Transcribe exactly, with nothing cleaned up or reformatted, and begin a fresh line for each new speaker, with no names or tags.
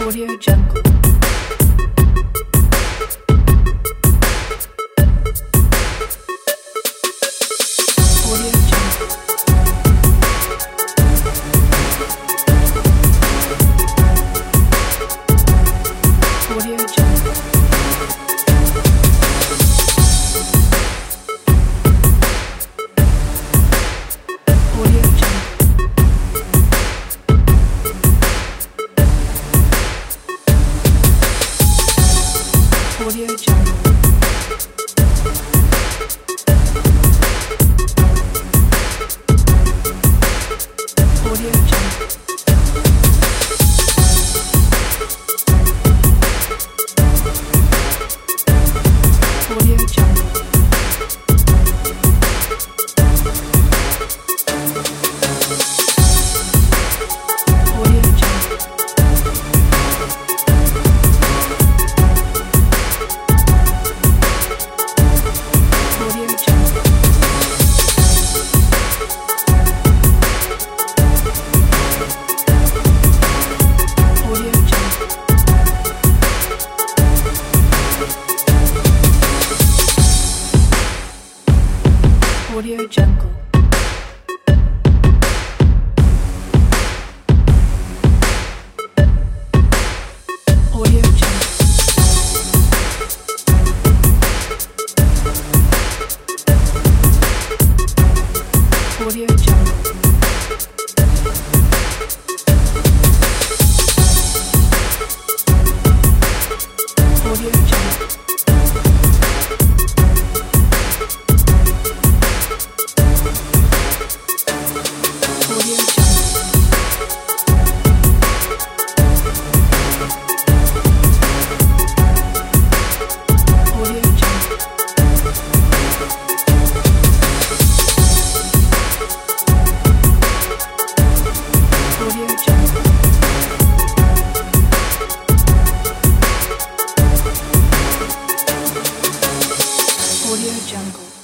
Audio Jungle. Audio Jungle. Audio Jungle. Audio Jungle. Audio Jungle. Audio Jungle. Audio Jungle. Audio Jungle. Audio Jungle. Audio Jungle. Audio Jungle. Audio Jungle. Audio Jungle. Audio Jungle. Audio Jungle. Audio Jungle. Audio Jungle. Audio Jungle.